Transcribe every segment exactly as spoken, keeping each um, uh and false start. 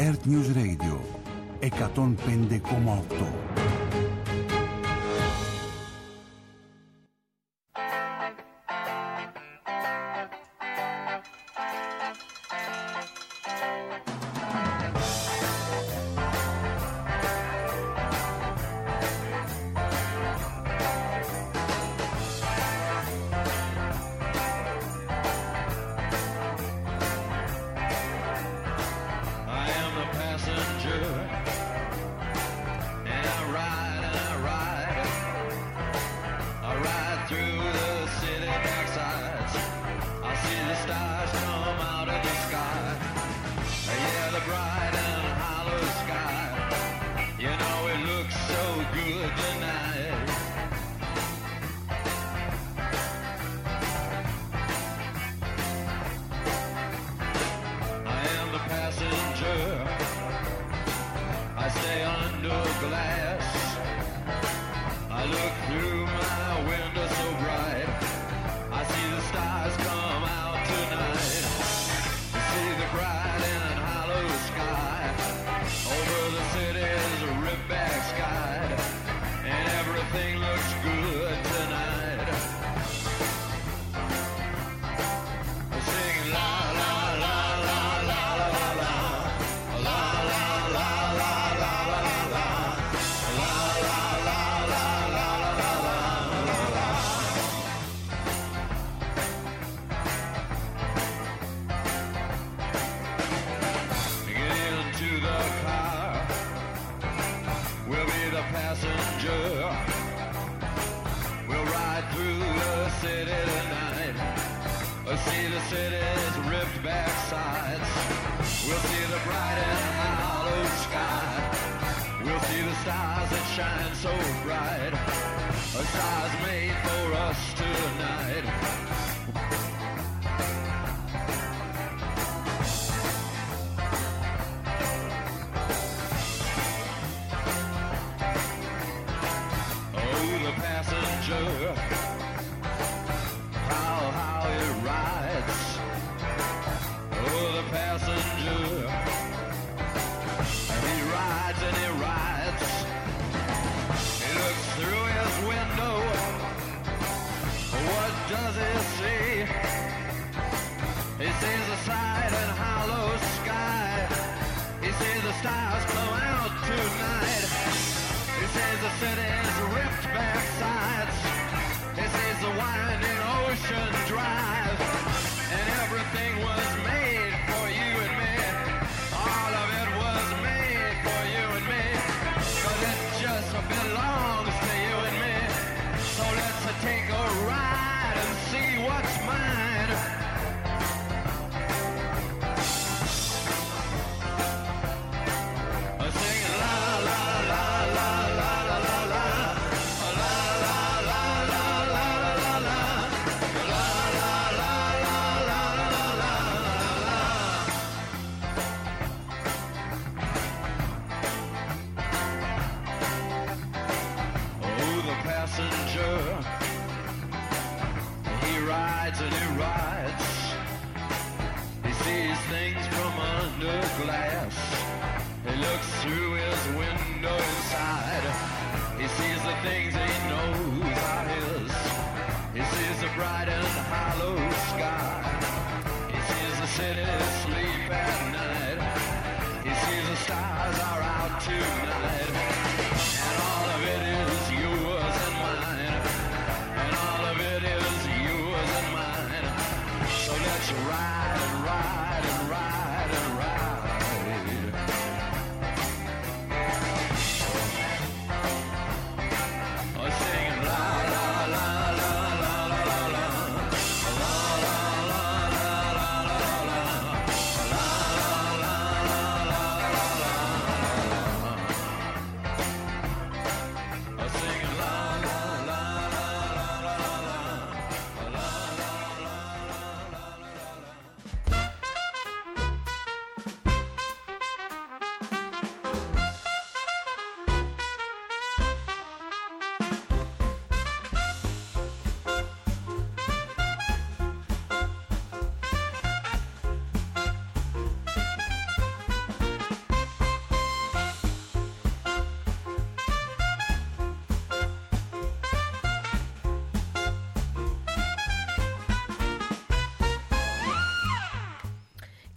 Earth News Radio εκατόν πέντε κόμμα οκτώ.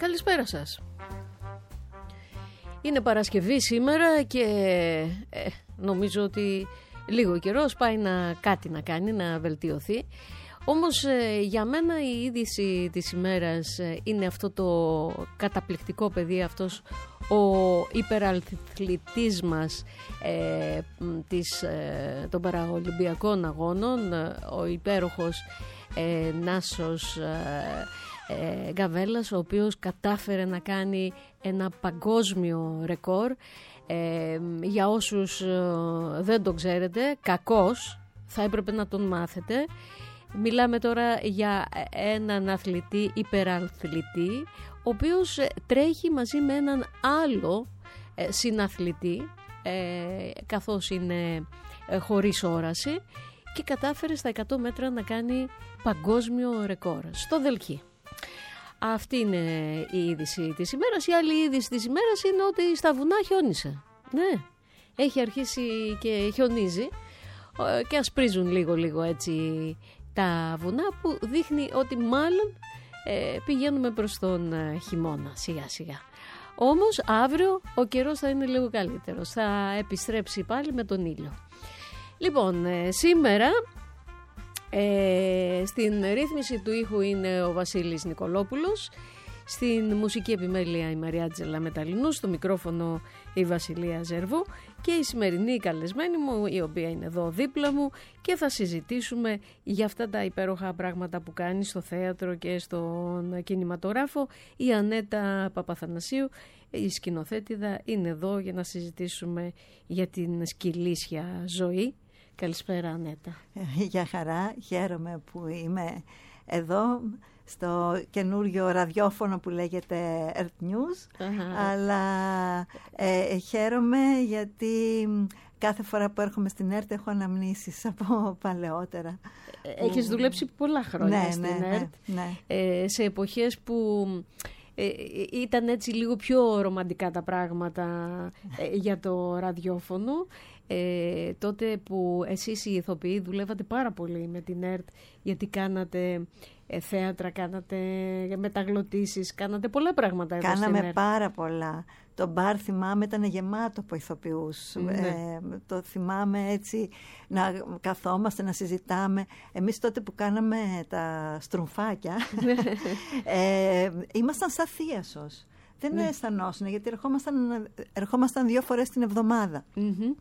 Καλησπέρα σας. Είναι Παρασκευή σήμερα και ε, νομίζω ότι λίγο καιρός πάει να κάτι να κάνει, να βελτιωθεί. Όμως ε, για μένα η είδηση της ημέρας ε, είναι αυτό το καταπληκτικό παιδί, αυτός ο υπεραθλητής μας ε, της, ε, των παραολυμπιακών αγώνων, ο υπέροχος ε, Νάσος ε, ε, Γκαβέλας, ο οποίος κατάφερε να κάνει ένα παγκόσμιο ρεκόρ. Ε, για όσους ε, δεν το ξέρετε, κακώς θα έπρεπε να τον μάθετε. Μιλάμε τώρα για έναν αθλητή, υπεραθλητή, ο οποίος τρέχει μαζί με έναν άλλο ε, συναθλητή, ε, καθώς είναι ε, χωρίς όραση, και κατάφερε στα εκατό μέτρα να κάνει παγκόσμιο ρεκόρ στο Δελχή. Αυτή είναι η είδηση της ημέρας. Η άλλη είδηση της ημέρας είναι ότι στα βουνά χιόνισε. Ναι, έχει αρχίσει και χιονίζει και ασπρίζουν λίγο-λίγο έτσι τα βουνά, που δείχνει ότι μάλλον ε, πηγαίνουμε προς τον ε, χειμώνα σιγά-σιγά. Όμως αύριο ο καιρός θα είναι λίγο καλύτερος, θα επιστρέψει πάλι με τον ήλιο. Λοιπόν, ε, σήμερα ε, στην ρύθμιση του ήχου είναι ο Βασίλης Νικολόπουλος, στην μουσική επιμέλεια η Μαριάτζελα Μεταλλινού, στο μικρόφωνο η Βασιλεία Ζερβού και η σημερινή καλεσμένη μου, η οποία είναι εδώ δίπλα μου, και θα συζητήσουμε για αυτά τα υπέροχα πράγματα που κάνει στο θέατρο και στον κινηματογράφο. Η Ανέτα Παπαθανασίου, η σκηνοθέτηδα, είναι εδώ για να συζητήσουμε για την σκυλίσια ζωή. Καλησπέρα, Ανέτα. Για χαρά, χαίρομαι που είμαι εδώ στο καινούριο ραδιόφωνο που λέγεται Earth News, uh-huh. αλλά ε, χαίρομαι γιατί κάθε φορά που έρχομαι στην ΕΡΤ έχω αναμνήσεις από παλαιότερα. Έχεις που... δουλέψει πολλά χρόνια ναι, στην ναι, ΕΡΤ, ναι, ναι. Ε, σε εποχές που ε, ήταν έτσι λίγο πιο ρομαντικά τα πράγματα ε, για το ραδιόφωνο. Ε, τότε που εσείς οι ηθοποιοί δουλεύατε πάρα πολύ με την ΕΡΤ, γιατί κάνατε ε, θέατρα, κάνατε μεταγλωτήσεις, κάνατε πολλά πράγματα εδώ Κάναμε στην ΕΡΤ. Πάρα πολλά. Το μπαρ, θυμάμαι, ήταν γεμάτο από ηθοποιούς. Ναι. Ε, το θυμάμαι έτσι, να καθόμαστε, να συζητάμε. Εμείς τότε που κάναμε τα στρουμφάκια ε, ήμασταν σαν θίασος. Δεν ναι. αισθανόσουν, γιατί ερχόμασταν, ερχόμασταν δύο φορές την εβδομάδα. Mm-hmm.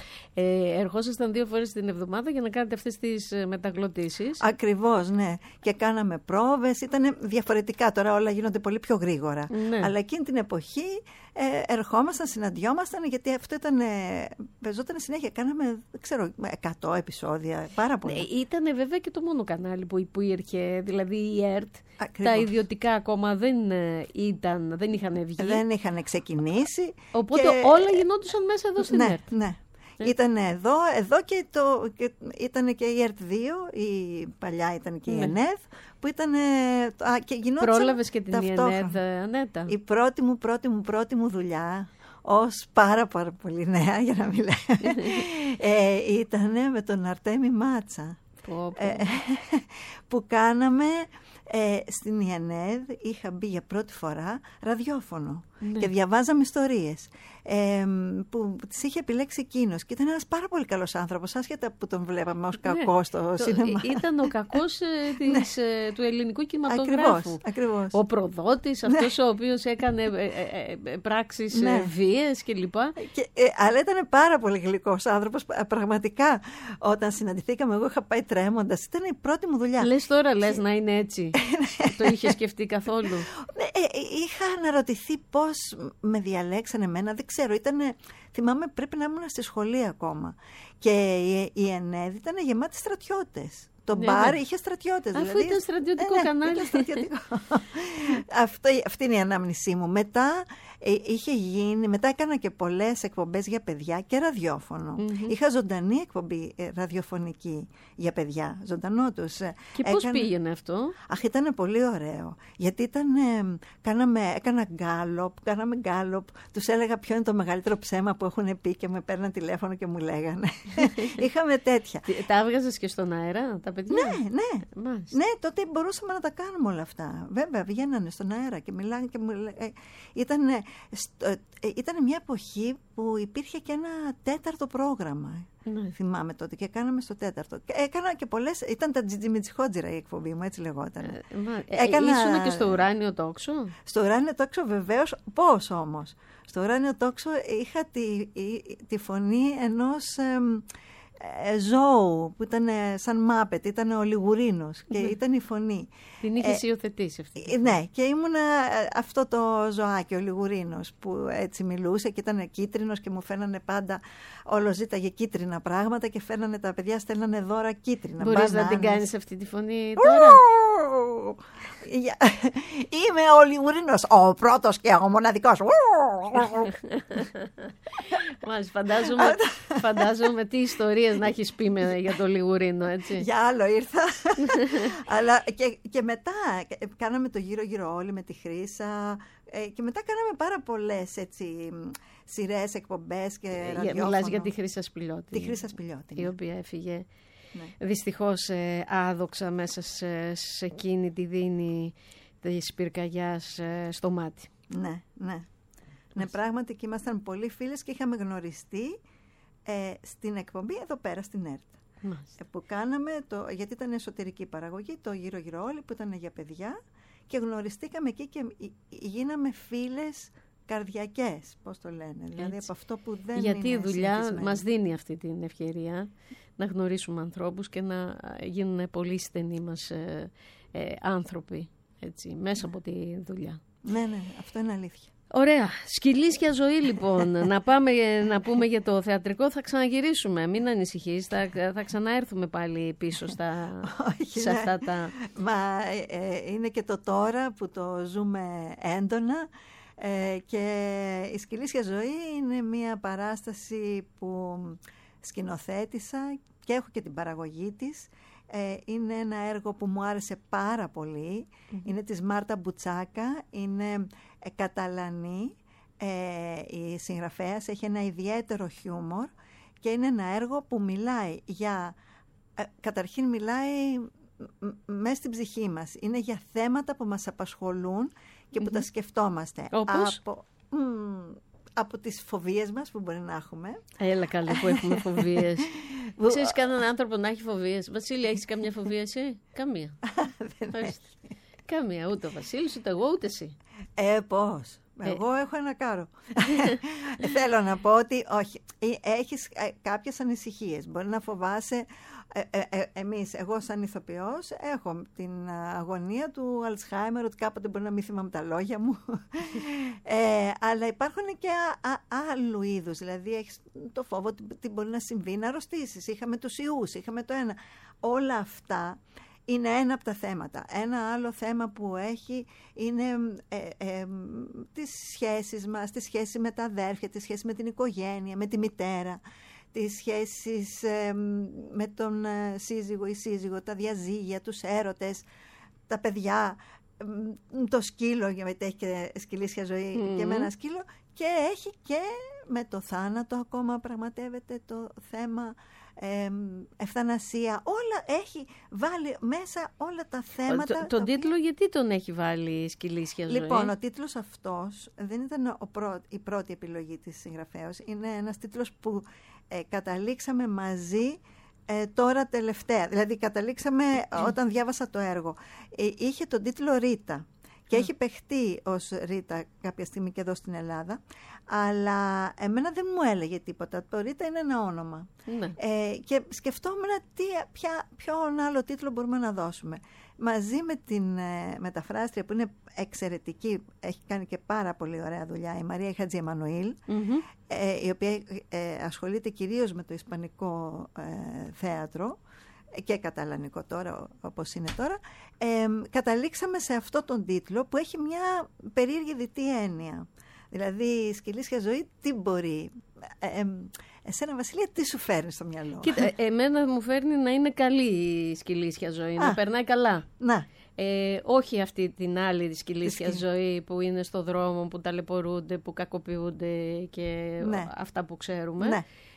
Ε, ερχόσασταν δύο φορές την εβδομάδα για να κάνετε αυτές τις μεταγλωτήσεις. Ακριβώς, ναι. Και κάναμε πρόβες, ήταν διαφορετικά. Τώρα όλα γίνονται πολύ πιο γρήγορα. Ναι. Αλλά εκείνη την εποχή ε, ερχόμασταν, συναντιόμασταν, γιατί αυτό ήταν, ε, παίζονταν συνέχεια. Κάναμε, δεν ξέρω, εκατό επεισόδια, πάρα πολλά. Ναι, ήταν βέβαια και το μόνο κανάλι που, που ήρθε, δηλαδή η ΕΡΤ. Ακριβώς. Τα ιδιωτικά ακόμα δεν, ήταν, δεν είχαν βγει. Δεν είχαν ξεκινήσει. Οπότε και... όλα γινόντουσαν μέσα εδώ στην ναι, ΕΡΤ. Ναι. Ήταν εδώ, εδώ και, το, και ήταν και η ΕΡΤ δύο, η παλιά ήταν και η ναι. ΕΝΕΔ, που ήταν α, και γινόταν. Πρόλαβες και την ΕΝΕΔ, Ανέτα. Η πρώτη μου, πρώτη μου, πρώτη μου δουλειά, ως πάρα πάρα πολύ νέα, για να μην λέω, ε, ήταν με τον Αρτέμι Μάτσα. Πω, πω. Ε, που κάναμε ε, στην ΕΝΕΔ, είχα μπει για πρώτη φορά ραδιόφωνο ναι. και διαβάζαμε ιστορίες ε, που τις είχε επιλέξει εκείνος, και ήταν ένας πάρα πολύ καλός άνθρωπος, άσχετα που τον βλέπαμε ως κακό ναι. στο το, σινεμά. Ήταν ο κακός ε, της, ε, του ελληνικού κινηματογράφου. Ακριβώς, ακριβώς. Ο προδότης, αυτός ναι. ο οποίος έκανε ε, ε, ε, πράξεις ναι. ε, βίες κλπ. Και, ε, αλλά ήταν πάρα πολύ γλυκός άνθρωπος, πραγματικά. Όταν συναντηθήκαμε, εγώ είχα πάει τρέμοντας, ήταν η πρώτη μου δουλειά. Λες τώρα, και... λες να είναι έτσι. Το είχε σκεφτεί καθόλου? Ναι, ε, είχα αναρωτηθεί πώς με διαλέξανε εμένα, δεν ξέρω, ήτανε, θυμάμαι πρέπει να ήμουν στη σχολή ακόμα, και η, η ΕΝΕΔ ήταν γεμάτη στρατιώτες. Το ναι, μπαρ ναι. είχε στρατιώτες. Αφού δηλαδή, ήταν στρατιωτικό ναι, κανάλι. Ήταν στρατιωτικό. Αυτό, αυτή είναι η ανάμνησή μου. Μετά, ε, είχε γίνει, μετά έκανα και πολλές εκπομπές για παιδιά και ραδιόφωνο. Mm-hmm. Είχα ζωντανή εκπομπή ε, ραδιοφωνική για παιδιά, ζωντανό τους. Και έκανα... πώς πήγαινε αυτό? Αχ, ήταν πολύ ωραίο. Γιατί ήταν, ε, κάναμε, έκανα γκάλοπ, κάναμε γκάλοπ. Τους έλεγα ποιο είναι το μεγαλύτερο ψέμα που έχουν πει και με παίρναν τηλέφωνο και μου λέγανε. Είχαμε τέτοια. Τα έβγαζες και στον αέρα, τα παιδιά. Ναι, ναι. Μάλιστα. Ναι, τότε μπορούσαμε να τα κάνουμε όλα αυτά. Βέβαια, βγαίνανε στον αέρα και μιλάνε και μου λέγανε. Ήταν, ήταν μια εποχή που υπήρχε και ένα τέταρτο πρόγραμμα. Ναι. Θυμάμαι τότε και κάναμε στο τέταρτο. Έκανα και πολλές. Ήταν τα Τζιτζιμιτσιχότζιρα η εκπομπή μου, έτσι λεγόταν. Ε, Έκανα... Ήσουν και στο Ουράνιο Τόξο. Στο Ουράνιο Τόξο, βεβαίως. Πώς όμως? Στο Ουράνιο Τόξο είχα τη, τη φωνή ενός ε, ζώου που ήταν σαν Μάπετ, ήταν ο Λιγουρίνος και ναι. ήταν η φωνή. Την είχες ε, υιοθετήσει αυτή. Ε, ναι, και ήμουνα αυτό το ζωάκι, ο Λιγουρίνος, που έτσι μιλούσε και ήταν κίτρινος και μου φαίνανε πάντα, όλο ζήταγε κίτρινα πράγματα και φαίνανε τα παιδιά, στέλνανε δώρα κίτρινα. Μπορείς μπανάνες. Να την κάνεις αυτή τη φωνή τώρα? Είμαι ο Λιγουρίνος, ο πρώτος και ο μοναδικός. Μάλιστα, φαντάζομαι, φαντάζομαι τι ιστορίες να έχεις πει με, για το Λιγουρίνο, έτσι. Για άλλο ήρθα. Αλλά και, και μετά κάναμε το γύρω-γύρω όλοι με τη Χρύσα και μετά κάναμε πάρα πολλές έτσι σειρές, εκπομπές και ραδιόφωνο. Μιλάς για τη Χρύσα Σπηλιώτη. Τη Χρύσα Σπηλιώτη. Η ναι. οποία έφυγε ναι. δυστυχώς ε, άδοξα μέσα σε, σε εκείνη τη δίνη της πυρκαγιάς ε, στο μάτι. Ναι, ναι. Ναι, πράγματι και ήμασταν πολύ φίλες και είχαμε γνωριστεί ε, στην εκπομπή εδώ πέρα στην ΕΡΤ. Ε, που κάναμε, το, γιατί ήταν εσωτερική παραγωγή, το γύρω-γύρω όλοι που ήταν για παιδιά και γνωριστήκαμε εκεί και γίναμε φίλες καρδιακές, πώς το λένε. Έτσι. Δηλαδή από αυτό που δεν γιατί είναι η δουλειά συνηθισμένο. μας δίνει αυτή την ευκαιρία να γνωρίσουμε ανθρώπους και να γίνουν πολύ στενοί μας ε, ε, άνθρωποι, έτσι, μέσα ναι. από τη δουλειά. Ναι, ναι, αυτό είναι αλήθεια. Ωραία. Σκυλίσια ζωή λοιπόν. να πάμε να πούμε για το θεατρικό. Θα ξαναγυρίσουμε. Μην ανησυχείς. Θα, θα ξαναέρθουμε πάλι πίσω στα, Όχι, σε ναι. αυτά τα... Μα ε, είναι και το τώρα που το ζούμε έντονα ε, και η Σκυλίσια ζωή είναι μια παράσταση που σκηνοθέτησα και έχω και την παραγωγή της. Ε, είναι ένα έργο που μου άρεσε πάρα πολύ. Mm-hmm. Είναι της Μάρτα Μπουτσάκα, είναι ε, Καταλανή, ε, η συγγραφέας, έχει ένα ιδιαίτερο χιούμορ και είναι ένα έργο που μιλάει για, ε, καταρχήν μιλάει μέσα στην ψυχή μας. Είναι για θέματα που μας απασχολούν και που mm-hmm. τα σκεφτόμαστε. Όπως? Από, μ, από τις φοβίες μας που μπορεί να έχουμε. Έλα καλή που έχουμε φοβίες. Ξέρεις κανέναν άνθρωπο να έχει φοβίες? Βασίλη, έχεις καμιά φοβία εσύ? Καμία. Καμία, ούτε ο Βασίλης, ούτε εγώ, ούτε εσύ. Ε, πώς. Εγώ ε. έχω ένα κάρο. Θέλω να πω ότι όχι, έχεις κάποιες ανησυχίες. Μπορεί να φοβάσαι. Ε, ε, ε, εμείς, εγώ σαν ηθοποιός, έχω την αγωνία του Αλτσχάιμερ, ότι κάποτε μπορεί να μην θυμάμαι τα λόγια μου. ε, αλλά υπάρχουν και α, α, άλλου είδους. Δηλαδή, έχεις το φόβο ότι τι μπορεί να συμβεί, να αρρωστήσεις. Είχαμε τους ιούς, είχαμε το ένα. Όλα αυτά είναι ένα από τα θέματα. Ένα άλλο θέμα που έχει είναι ε, ε, τις σχέσεις μας, τις σχέσεις με τα αδέρφια, τις σχέσεις με την οικογένεια, με τη μητέρα, τις σχέσεις ε, με τον ε, σύζυγο ή σύζυγο, τα διαζύγια, τους έρωτες, τα παιδιά, ε, το σκύλο, γιατί έχει και σκυλίσια ζωή mm. και με ένα σκύλο, και έχει και με το θάνατο ακόμα πραγματεύεται το θέμα. Ε, ευθανασία, όλα έχει βάλει μέσα όλα τα θέματα. Το, τον τίτλο γιατί τον έχει βάλει η Σκυλίσια ζωή? Λοιπόν, ο τίτλος αυτός δεν ήταν ο πρω, η πρώτη επιλογή της συγγραφέως. Είναι ένας τίτλος που ε, καταλήξαμε μαζί ε, τώρα τελευταία. Δηλαδή καταλήξαμε όταν διάβασα το έργο. Ε, είχε τον τίτλο Ρίτα. Και έχει παιχτεί ως Ρίτα κάποια στιγμή και εδώ στην Ελλάδα, αλλά εμένα δεν μου έλεγε τίποτα. Το Ρίτα είναι ένα όνομα. Ναι. Ε, και σκεφτόμουν τι, ποια, ποιον άλλο τίτλο μπορούμε να δώσουμε. Μαζί με την ε, μεταφράστρια που είναι εξαιρετική, έχει κάνει και πάρα πολύ ωραία δουλειά, η Μαρία Χατζη Εμμανουήλ, mm-hmm. ε, η οποία ε, ασχολείται κυρίως με το ισπανικό ε, θέατρο, και καταλανικό τώρα όπως είναι τώρα, ε, καταλήξαμε σε αυτό τον τίτλο που έχει μια περίεργη διτή έννοια. Δηλαδή η Σκυλίσια ζωή τι μπορεί, ε, ε, εσένα Βασιλεία τι σου φέρνει στο μυαλό? Κοίτα, εμένα μου φέρνει να είναι καλή η Σκυλίσια ζωή, Α, να περνάει καλά. Να. Ε, όχι αυτή την άλλη τη Σκυλίσια ζωή που είναι στο δρόμο, που ταλαιπωρούνται, που κακοποιούνται και ναι. αυτά που ξέρουμε. Ναι.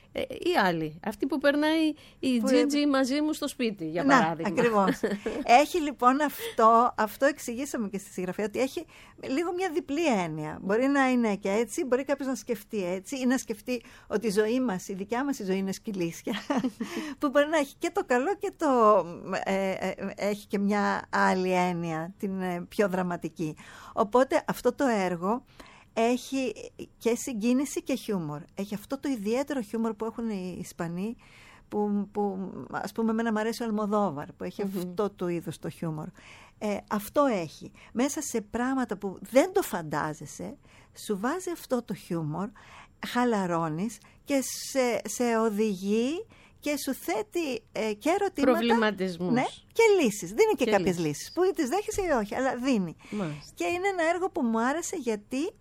Ε, ή άλλοι. Αυτή που περνάει η Τζίτζι μαζί μου στο σπίτι, για παράδειγμα. Να, ακριβώς. Έχει λοιπόν αυτό, αυτό εξηγήσαμε και στη συγγραφή, ότι έχει λίγο μια διπλή έννοια. Μπορεί να είναι και έτσι, μπορεί κάποιος να σκεφτεί έτσι, ή να σκεφτεί ότι η ζωή μας, η δικιά μας η ζωή είναι σκυλίσια, που μπορεί να έχει και το καλό και το... Ε, ε, έχει και μια άλλη έννοια, την ε, πιο δραματική. Οπότε αυτό το έργο έχει και συγκίνηση και χιούμορ. Έχει αυτό το ιδιαίτερο χιούμορ που έχουν οι Ισπανοί, που, που ας πούμε εμένα μου αρέσει ο Αλμοδόβαρ, που έχει mm-hmm. αυτό το είδος το χιούμορ. Ε, αυτό έχει. Μέσα σε πράγματα που δεν το φαντάζεσαι, σου βάζει αυτό το χιούμορ, χαλαρώνεις και σε, σε οδηγεί και σου θέτει ε, και ερωτήματα. Προβληματισμούς. Ναι, και λύσεις. Δίνει και, και κάποιες λύσεις. λύσεις που τις δέχεσαι ή όχι, αλλά δίνει. Μάλιστα. Και είναι ένα έργο που μου άρεσε γιατί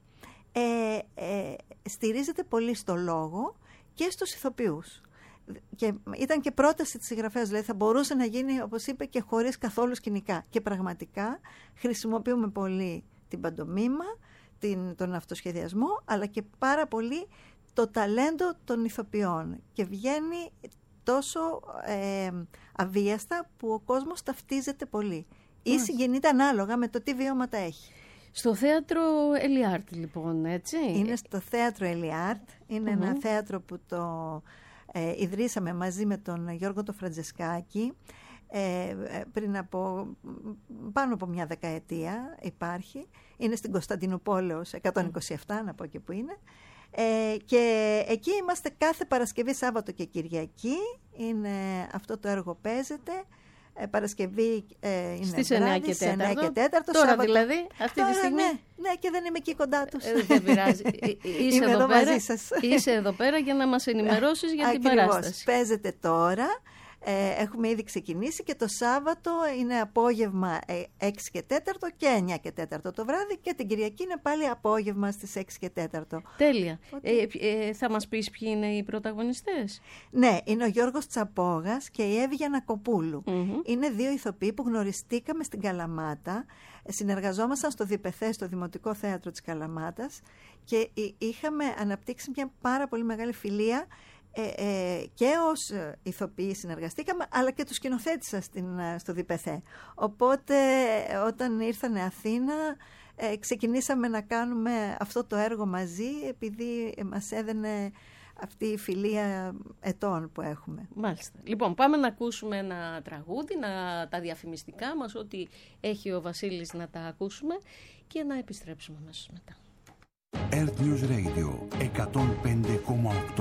Ε, ε, στηρίζεται πολύ στο λόγο και στους ηθοποιούς. Και ήταν και πρόταση της συγγραφέας, δηλαδή θα μπορούσε να γίνει, όπως είπε, και χωρίς καθόλου σκηνικά. Και πραγματικά χρησιμοποιούμε πολύ την παντομήμα, την, τον αυτοσχεδιασμό, αλλά και πάρα πολύ το ταλέντο των ηθοποιών. Και βγαίνει τόσο ε, αβίαστα που ο κόσμος ταυτίζεται πολύ. Ή συγκινείται ανάλογα με το τι βιώματα έχει. Στο θέατρο Ελιάρτ, λοιπόν, έτσι. Είναι στο θέατρο Ελιάρτ. Είναι mm-hmm. ένα θέατρο που το ε, ιδρύσαμε μαζί με τον Γιώργο το Φραντζεσκάκη. Ε, πριν από πάνω από μια δεκαετία υπάρχει. Είναι στην Κωνσταντινούπολεως εκατόν είκοσι επτά, mm. να πω και που είναι. Ε, και εκεί είμαστε κάθε Παρασκευή, Σάββατο και Κυριακή. Είναι, αυτό το έργο παίζεται. Ε, Παρασκευή ε, είναι στις εννιά και τέταρτο. Τώρα Σάββατο. Δηλαδή, αυτή Τώρα, τη στιγμή. Ναι, ναι, και δεν είμαι εκεί κοντά τους. Ε, δεν πειράζει. Είσαι, εδώ, εδώ πέρα, είσαι εδώ πέρα για να μας ενημερώσεις για την Ακριβώς. παράσταση. Παίζεται τώρα. Ε, έχουμε ήδη ξεκινήσει και το Σάββατο είναι απόγευμα έξι και τέταρτο και εννιά και τέταρτο το βράδυ, και την Κυριακή είναι πάλι απόγευμα στις έξι και τέταρτο. Τέλεια. Ε, ε, θα μας πεις ποιοι είναι οι πρωταγωνιστές? Ναι, είναι ο Γιώργος Τσαπόγας και η Εύη Γιαννακοπούλου. Mm-hmm. Είναι δύο ηθοποιοί που γνωριστήκαμε στην Καλαμάτα. Συνεργαζόμασταν στο ΔΙΠΕΘΕ, στο Δημοτικό Θέατρο της Καλαμάτας, και είχαμε αναπτύξει μια πάρα πολύ μεγάλη φιλία. Ε, ε, και ως ηθοποιοί συνεργαστήκαμε, αλλά και τους σκηνοθέτησα στην, στο ΔΙΠΕΘΕ. Οπότε όταν ήρθανε Αθήνα ε, ξεκινήσαμε να κάνουμε αυτό το έργο μαζί, επειδή μας έδαινε αυτή η φιλία ετών που έχουμε. Μάλιστα. Λοιπόν, πάμε να ακούσουμε ένα τραγούδι, να, τα διαφημιστικά μας, ό,τι έχει ο Βασίλης να τα ακούσουμε, και να επιστρέψουμε αμέσως μετά. Earth News Radio εκατόν πέντε κόμμα οκτώ.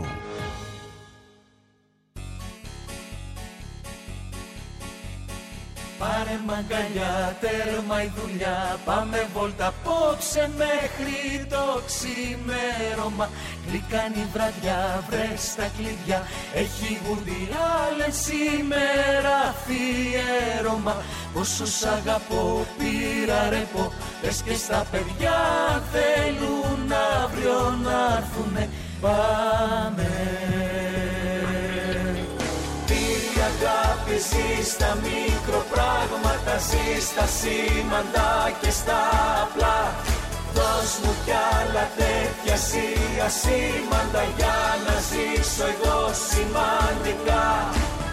Πάρε μαγκαλιά, τέρμα η δουλειά, πάμε βόλτα απόψε μέχρι το ξημέρωμα. Γλυκάνει η βραδιά, βρες τα κλειδιά, έχει γουρδί άλλες σήμερα αφιέρωμα. Πόσο σ' αγαπώ, πήρα ρεπό, πες και στα παιδιά θέλουν αύριο να έρθουνε. Πάμε. Αγάπη ζει στα μικροπράγματα, ζει στα σήμαντα και στα απλά. Δώσ' μου κι άλλα τέτοια εσύ ασήμαντα, για να ζήσω εγώ σημαντικά.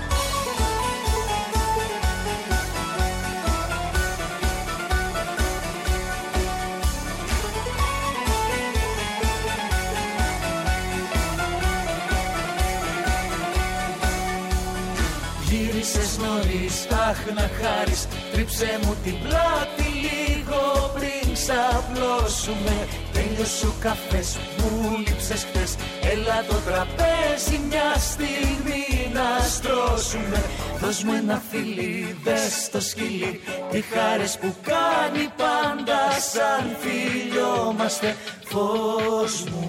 Γύρισες νωρίς, αχ να χάρεις, τρίψε μου την πλάτη λίγο πριν ξαπλώσουμε. Τέλειωσε ο καφές, μου λείψες χτες, έλα το τραπέζι μια στιγμή να στρώσουμε. Δώσ' μου ένα φιλί, δες το σκυλί, τι χάρες που κάνει πάντα σαν φιλιόμαστε. Φως μου,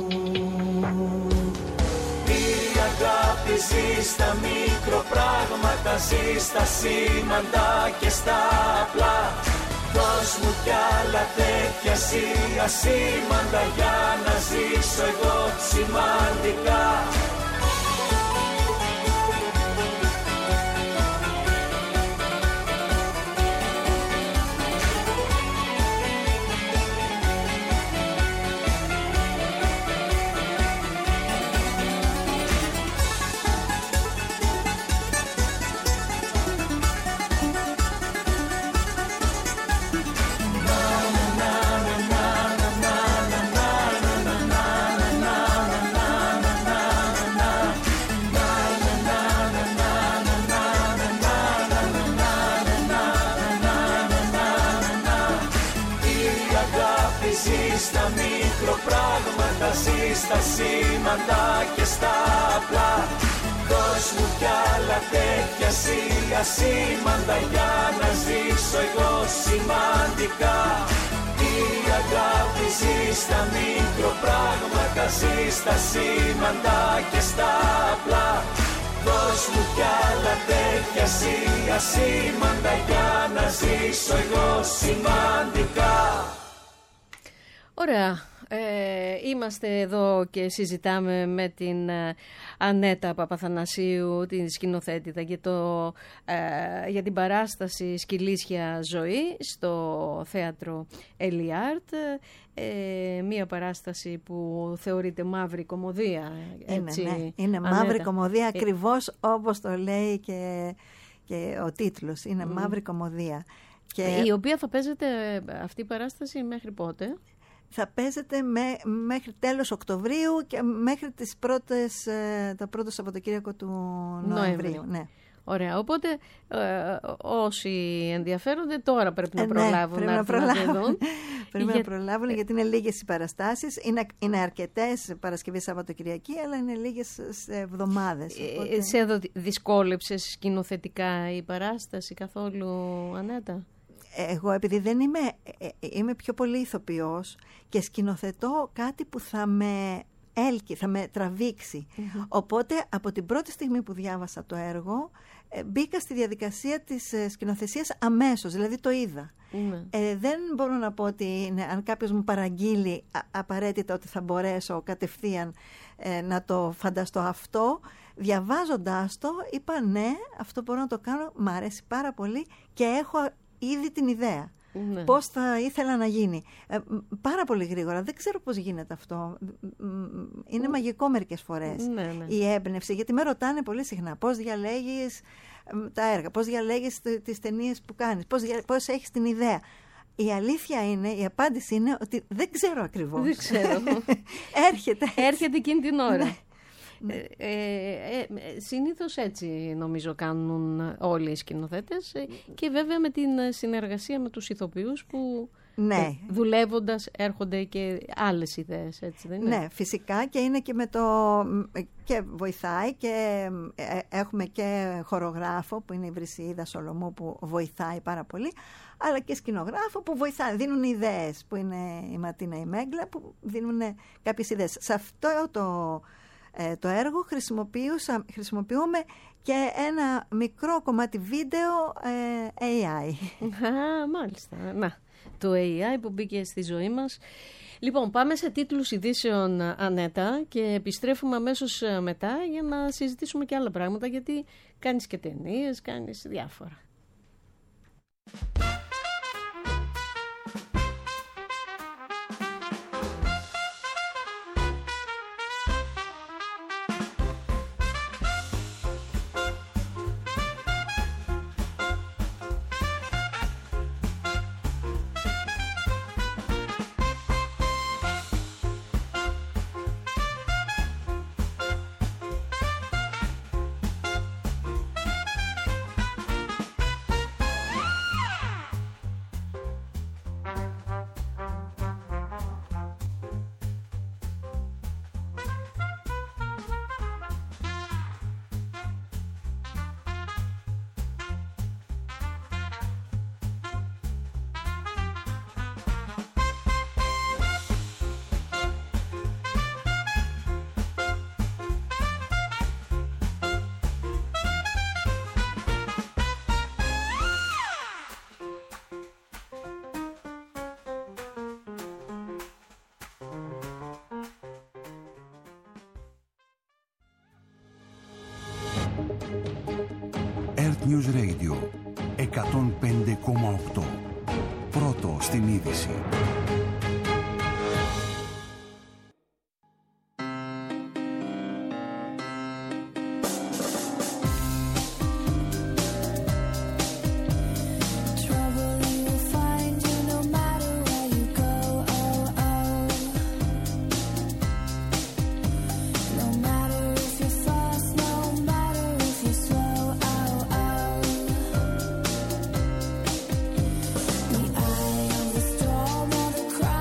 αγάπη ζει στα μικροπράγματα, ζει στα σήμαντα και στα απλά. Δώσ' μου κι άλλα τέτοια εσύ ασήμαντα, για να ζήσω εγώ σημαντικά. αγάπη ζεις στα μικροπράγματα, ζεις στα σήματα και στα απλά. Δώσ' μου κι άλλα τέτοια σίγα σήμαντα για να ζήσω εγώ σημαντικά. Η αγάπη ζεις στα μικροπράγματα, ζεις στα σήματα και στα απλά. Δώσ' μου κι άλλα τέτοια σίγα σήμαντα για να ζήσω εγώ σημαντικά. Ωραία. Ε, είμαστε εδώ και συζητάμε με την ε, Ανέτα Παπαθανασίου, την σκηνοθέτητα, για, το, ε, για την παράσταση «Σκυλίσια ζωή» στο θέατρο Ελιάρτ. Ε, μία παράσταση που θεωρείται μαύρη κωμωδία. Έτσι, είναι, ναι. είναι Ανέτα. Μαύρη κωμωδία, ακριβώς όπως το λέει και, και ο τίτλος. Είναι mm. μαύρη κωμωδία. Και... η οποία θα παίζεται αυτή η παράσταση μέχρι πότε? Θα παίζεται με, μέχρι τέλος Οκτωβρίου και μέχρι τις πρώτες, το πρώτο Σαββατοκύριακο του Νοεμβρίου. Ναι. Ωραία, οπότε ε, όσοι ενδιαφέρονται τώρα πρέπει να ε, προλάβουν, ναι, να, πρέπει να, να προλάβουν. δουν. Πρέπει Για... να προλάβουν γιατί είναι λίγες οι παραστάσεις. Είναι, είναι αρκετές Παρασκευή, Σαββατοκυριακή, αλλά είναι λίγες εβδομάδες. Οπότε... Ε, σε εδώ δυσκόλεψε σκηνοθετικά η παράσταση καθόλου, Ανέτα? Εγώ επειδή δεν είμαι, είμαι πιο πολύ ηθοποιός και σκηνοθετώ κάτι που θα με έλκει, θα με τραβήξει. Mm-hmm. Οπότε από την πρώτη στιγμή που διάβασα το έργο μπήκα στη διαδικασία της σκηνοθεσίας αμέσως, δηλαδή το είδα. Mm-hmm. Ε, δεν μπορώ να πω ότι είναι, αν κάποιος μου παραγγείλει α, απαραίτητα ότι θα μπορέσω κατευθείαν ε, να το φανταστώ αυτό. Διαβάζοντάς το είπα ναι, αυτό μπορώ να το κάνω, μ' αρέσει πάρα πολύ και έχω ήδη την ιδέα. Ναι. Πώς θα ήθελα να γίνει. Ε, πάρα πολύ γρήγορα. Δεν ξέρω πώς γίνεται αυτό. Είναι mm. μαγικό μερικές φορές. Ναι, ναι. Η έμπνευση. Γιατί με ρωτάνε πολύ συχνά πώς διαλέγεις τα έργα, πώς διαλέγεις τις ταινίες που κάνεις, πώς, δια... πώς έχεις την ιδέα. Η αλήθεια είναι, η απάντηση είναι ότι δεν ξέρω ακριβώς. Δεν ξέρω. Έρχεται. Έρχεται εκείνη την ώρα. Ναι. Ε, ε, ε, συνήθως έτσι νομίζω κάνουν όλοι οι σκηνοθέτες και βέβαια με την συνεργασία με τους ηθοποιούς που ναι. δουλεύοντας έρχονται και άλλες ιδέες, έτσι δεν είναι? Ναι, φυσικά και είναι και με το και βοηθάει και έχουμε και χορογράφο που είναι η Βρυσιίδα Σολομού που βοηθάει πάρα πολύ, αλλά και σκηνογράφο που βοηθάει, δίνουν ιδέες, που είναι η Ματίνα η Μέγκλα, που δίνουν κάποιες ιδέες. Σε αυτό το το έργο χρησιμοποιούμε και ένα μικρό κομμάτι βίντεο ε, έι άι. Α, μάλιστα. Να, το έι άι που μπήκε στη ζωή μας. Λοιπόν, πάμε σε τίτλους ειδήσεων, Ανέτα, και επιστρέφουμε αμέσως μετά για να συζητήσουμε και άλλα πράγματα, γιατί κάνεις και ταινίες, κάνεις διάφορα. Earth News Radio εκατόν πέντε κόμμα οκτώ. Πρώτο στην είδηση. The eye of the storm or the cry.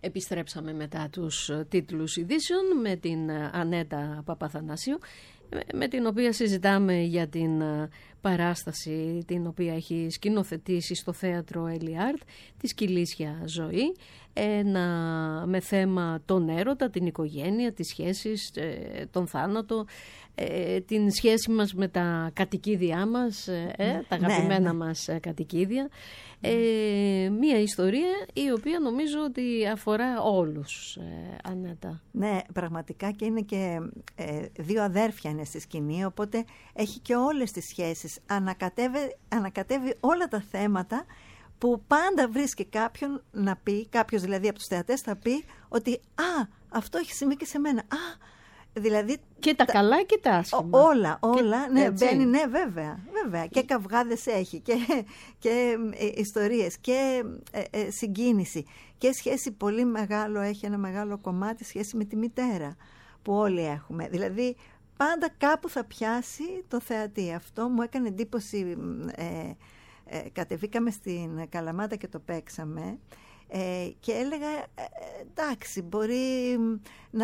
Επιστρέψαμε μετά τους τίτλους ειδήσεων με την Ανέτα Παπαθανάσιου, με την οποία συζητάμε για την παράσταση την οποία έχει σκηνοθετήσει στο θέατρο Ελιάρτ, τη Σκυλίσια Ζωή, ένα, με θέμα τον έρωτα, την οικογένεια, τις σχέσεις, τον θάνατο, την σχέση μας με τα κατοικίδια μας, ε, τα αγαπημένα ναι, ναι. μας κατοικίδια. Ε, μία ιστορία η οποία νομίζω ότι αφορά όλους, ε, Ανέτα. Ναι, πραγματικά, και είναι και ε, δύο αδέρφια είναι στη σκηνή, οπότε έχει και όλες τις σχέσεις. Ανακατεύει, ανακατεύει όλα τα θέματα που πάντα βρίσκει κάποιον να πει, κάποιος δηλαδή από τους θεατές θα πει ότι «Α, αυτό έχει συμβεί και σε μένα». Α, δηλαδή, και τα, τα καλά και τα άσχημα. Όλα, όλα, και, ναι, μπαίνει, ναι, βέβαια, βέβαια. Και καυγάδες έχει και, και ε, ιστορίες και ε, ε, συγκίνηση και σχέση πολύ μεγάλο, έχει ένα μεγάλο κομμάτι σχέση με τη μητέρα που όλοι έχουμε. Δηλαδή, πάντα κάπου θα πιάσει το θεατή. Αυτό μου έκανε εντύπωση. Ε, ε, κατεβήκαμε στην Καλαμάτα και το παίξαμε. Ε, και έλεγα ε, εντάξει, μπορεί να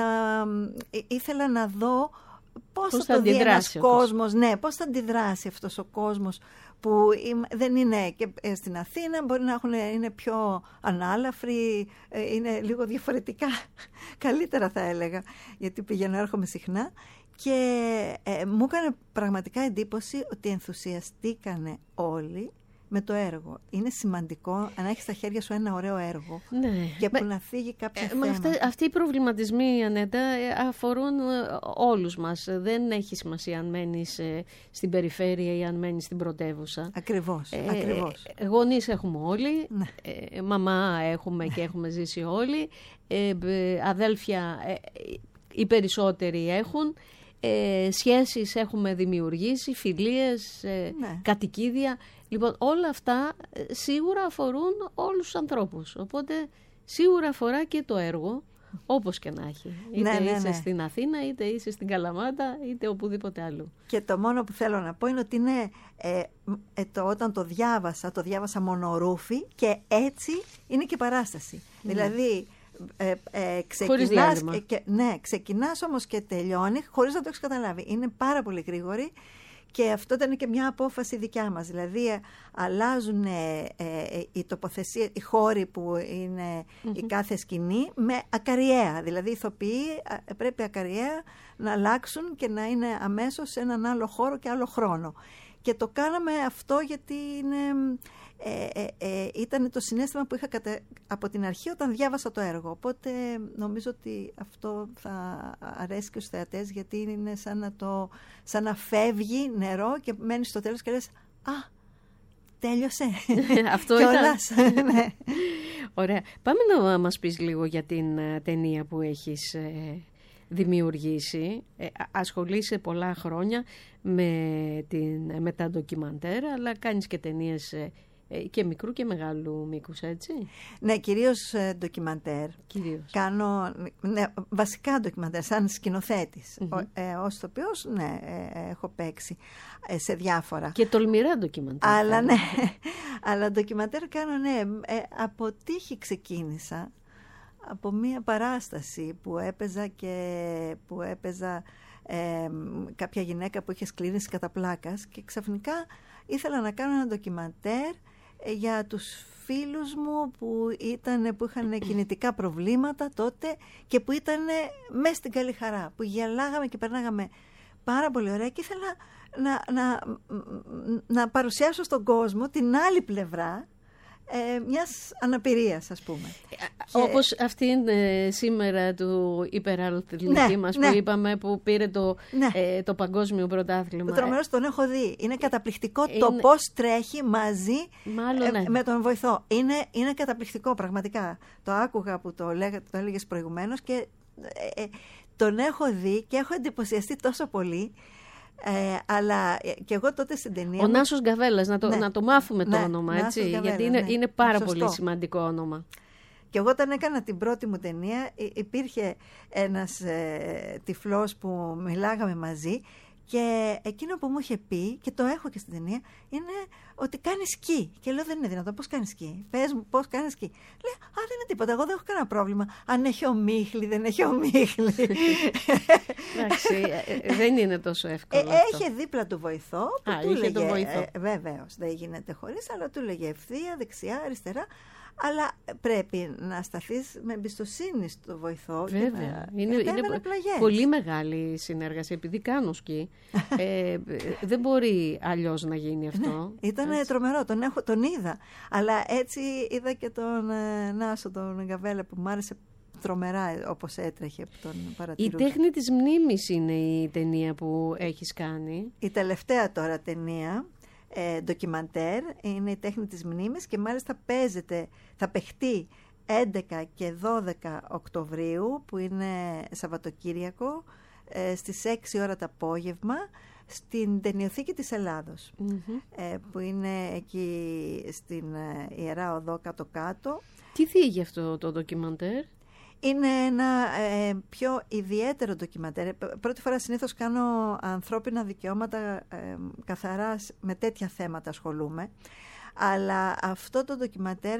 ε, ήθελα να δω πώς, πώς θα, θα το δει ένας κόσμος, ναι, πώς θα αντιδράσει αυτός ο κόσμος που ε, δεν είναι και ε, στην Αθήνα, μπορεί να έχουν, είναι πιο ανάλαφροι, ε, είναι λίγο διαφορετικά, καλύτερα θα έλεγα, γιατί πηγαίνω έρχομαι συχνά, και ε, μου έκανε πραγματικά εντύπωση ότι ενθουσιαστήκανε όλοι με το έργο. Είναι σημαντικό να έχεις στα χέρια σου ένα ωραίο έργο, ναι, και που μα, να φύγει κάποια ε, θέμα. Αυτά, αυτοί οι προβληματισμοί, Ανέτα, αφορούν όλους μας. Δεν έχει σημασία αν μένεις στην περιφέρεια ή αν μένεις στην πρωτεύουσα. Ακριβώς, ε, ακριβώς. Ε, γονείς έχουμε όλοι, ναι. ε, μαμά έχουμε και έχουμε ζήσει όλοι, ε, αδέλφια ε, οι περισσότεροι έχουν. Ε, σχέσεις έχουμε δημιουργήσει, φιλίες, ε, ναι. κατοικίδια. Λοιπόν, όλα αυτά ε, σίγουρα αφορούν όλους τους ανθρώπους. Οπότε σίγουρα αφορά και το έργο, όπως και να έχει. Είτε ναι, ναι, είσαι ναι. στην Αθήνα, είτε είσαι στην Καλαμάτα, είτε οπουδήποτε αλλού. Και το μόνο που θέλω να πω είναι ότι είναι, ε, ε, το, όταν το διάβασα, το διάβασα μονορούφι, και έτσι είναι και παράσταση. Mm. Δηλαδή, Ε, ε, ξεκινάς, και, ναι, ξεκινάς όμως και τελειώνει χωρίς να το έχεις καταλάβει. Είναι πάρα πολύ γρήγορη, και αυτό ήταν και μια απόφαση δικιά μας. Δηλαδή ε, αλλάζουν ε, ε, οι τοποθεσίες, οι χώροι που είναι mm-hmm. η κάθε σκηνή με ακαριέα. Δηλαδή οι ηθοποιοί ε, πρέπει ακαριέα να αλλάξουν και να είναι αμέσως σε έναν άλλο χώρο και άλλο χρόνο. Και το κάναμε αυτό γιατί είναι... Ε, ε, ε, ήταν το συναίσθημα που είχα κατα... από την αρχή όταν διάβασα το έργο, οπότε νομίζω ότι αυτό θα αρέσει και στους θεατές, γιατί είναι σαν να, το... σαν να φεύγει νερό και μένει στο τέλος και λες «Α, τέλειωσε». Αυτό ήταν. Ναι. Ωραία. Πάμε να μας πεις λίγο για την uh, ταινία που έχεις ε, δημιουργήσει. Ε, ασχολείσαι πολλά χρόνια με, την, με τα ντοκιμαντέρ, αλλά κάνεις και ταινίες ε, και μικρού και μεγάλου μήκους, έτσι. Ναι, κυρίως ε, ντοκιμαντέρ. Κυρίως. Κάνω, ναι, βασικά ντοκιμαντέρ, σαν σκηνοθέτης. Mm-hmm. Ο, ε, ως ηθοποιός, ναι, ε, έχω παίξει ε, σε διάφορα. Και τολμηρά ντοκιμαντέρ. Αλλά ναι, αλλά ντοκιμαντέρ κάνω, ναι, ε, από τύχη ξεκίνησα, από μία παράσταση που έπαιζα και που έπαιζα ε, κάποια γυναίκα που είχε σκλήρυνση κατά πλάκας, και ξαφνικά ήθελα να κάνω ένα ντοκιμαντέρ για τους φίλους μου που, ήταν, που είχαν κινητικά προβλήματα τότε και που ήταν μέσα στην καλή χαρά, που γελάγαμε και περνάγαμε πάρα πολύ ωραία, και ήθελα να, να, να παρουσιάσω στον κόσμο την άλλη πλευρά ε, μιας αναπηρίας, ας πούμε. Όπως και... αυτή είναι σήμερα του υπεραθλητή ναι, μας ναι. που είπαμε, που πήρε το, ναι. ε, το παγκόσμιο πρωτάθλημα. Το τρομερός, τον έχω δει. Είναι καταπληκτικό είναι... το πώς τρέχει μαζί Μάλλον, ναι. ε, με τον βοηθό. Είναι, είναι καταπληκτικό, πραγματικά. Το άκουγα που το, λέγα, το έλεγες προηγουμένως, και ε, ε, τον έχω δει και έχω εντυπωσιαστεί τόσο πολύ. Ε, αλλά και εγώ τότε στην ταινία. Ο Νάσος Γκαβέλλας, να το, ναι, να το μάθουμε το ναι, όνομα, έτσι, Γκαβέλλα, γιατί είναι, ναι, είναι πάρα σωστό. Πολύ σημαντικό όνομα. Και εγώ όταν έκανα την πρώτη μου ταινία, υπήρχε ένας ε, τυφλός που μιλάγαμε μαζί, Και εκείνο που μου είχε πει, και το έχω και στην ταινία, είναι ότι κάνει σκι. Και λέω, δεν είναι δυνατόν, πώς κάνει σκι? Πες μου, πώς κάνει σκι? Λέει, α, δεν είναι τίποτα, εγώ δεν έχω κανένα πρόβλημα. Αν έχει ομίχλη, δεν έχει ομίχλη. Εντάξει, δεν είναι τόσο εύκολο. Ε, είχε δίπλα του βοηθό. Που α, του είχε λέγε, τον βοηθό. Ε, βεβαίως, δεν γίνεται χωρίς, αλλά του λέγε ευθεία, δεξιά, αριστερά. Αλλά πρέπει να σταθείς με εμπιστοσύνη στο βοηθό. Βέβαια. Να... Είναι, είναι πολύ μεγάλη συνεργασία. Επειδή κάνω σκι, ε, δεν μπορεί αλλιώς να γίνει αυτό. Ναι, ήταν έτσι τρομερό. Τον, έχω, τον είδα. Αλλά έτσι είδα και τον ε, Νάσο, τον Γκαβέλα, που μου άρεσε τρομερά όπως έτρεχε από τον παρατηρούσα. Η τέχνη της μνήμης είναι η ταινία που έχεις κάνει. Η τελευταία τώρα ταινία, Ε, ντοκιμαντέρ, είναι η τέχνη της μνήμης, και μάλιστα παίζεται, θα παιχτεί έντεκα και δώδεκα Οκτωβρίου, που είναι Σαββατοκύριακο, ε, στις έξι ώρα το απόγευμα, στην Ταινιοθήκη της Ελλάδος, mm-hmm. ε, που είναι εκεί στην ε, Ιερά Οδό κάτω-κάτω. Τι θίγει αυτό το ντοκιμαντέρ? Είναι ένα ε, πιο ιδιαίτερο ντοκιμαντέρ. Πρώτη φορά συνήθως κάνω ανθρώπινα δικαιώματα, ε, καθαρά με τέτοια θέματα ασχολούμαι. Αλλά αυτό το ντοκιμαντέρ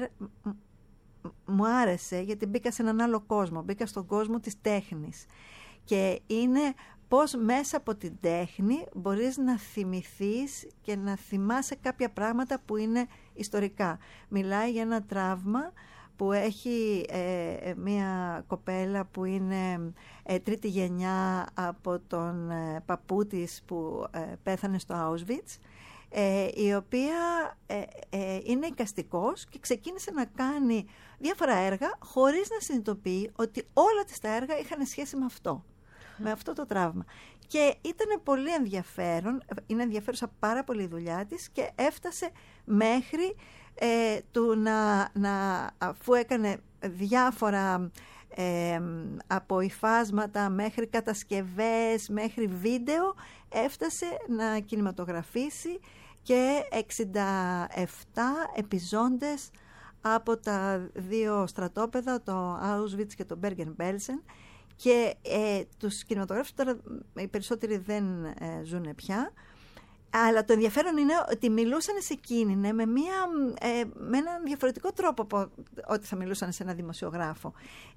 μου άρεσε, γιατί μπήκα σε έναν άλλο κόσμο. Μπήκα στον κόσμο της τέχνης. Και είναι πώς μέσα από την τέχνη μπορείς να θυμηθείς και να θυμάσαι κάποια πράγματα που είναι ιστορικά. Μιλάει για ένα τραύμα που έχει ε, μια κοπέλα που είναι ε, τρίτη γενιά από τον ε, παππού της που ε, πέθανε στο Auschwitz, ε, η οποία ε, ε, είναι εικαστικός και ξεκίνησε να κάνει διάφορα έργα χωρίς να συνειδητοποιεί ότι όλα της τα έργα είχαν σχέση με αυτό, με αυτό το τραύμα. Και ήταν πολύ ενδιαφέρον, είναι ενδιαφέρουσα πάρα πολύ η δουλειά της, και έφτασε μέχρι Ε, του να, να, αφού έκανε διάφορα ε, από υφάσματα μέχρι κατασκευές, μέχρι βίντεο, έφτασε να κινηματογραφήσει και εξήντα επτά επιζώντες από τα δύο στρατόπεδα, το Auschwitz και το Bergen-Belsen, και ε, τους κινηματογράφους τώρα οι περισσότεροι δεν ε, ζουν πια. Αλλά το ενδιαφέρον είναι ότι μιλούσαν σε εκείνη, ναι, με, μια, ε, με έναν διαφορετικό τρόπο από ό,τι θα μιλούσαν σε ένα δημοσιογράφο.